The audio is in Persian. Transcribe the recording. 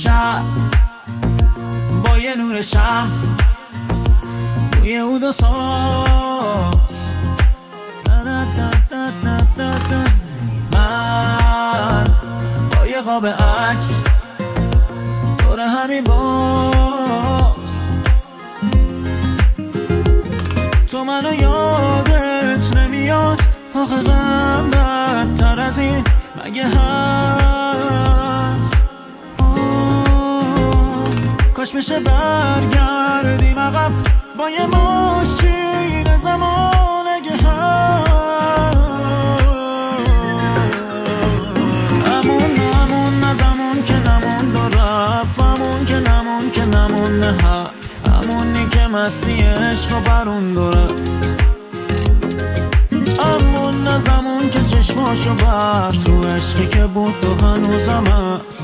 شهر با یه نور شهر توی اون دو سال من با یه قاب عکس دور همین باز تو منو یادت نمیاد آخه غم بدتر از این مگه هست کاش بشه برگردیم عقب با یه ماشین زمان اگه هست همون که نمون دو رفت همون که نمون نه همونی که مستی عشق و برون داره همون که چشماشو بست تو عشقی که بود تو هنوزم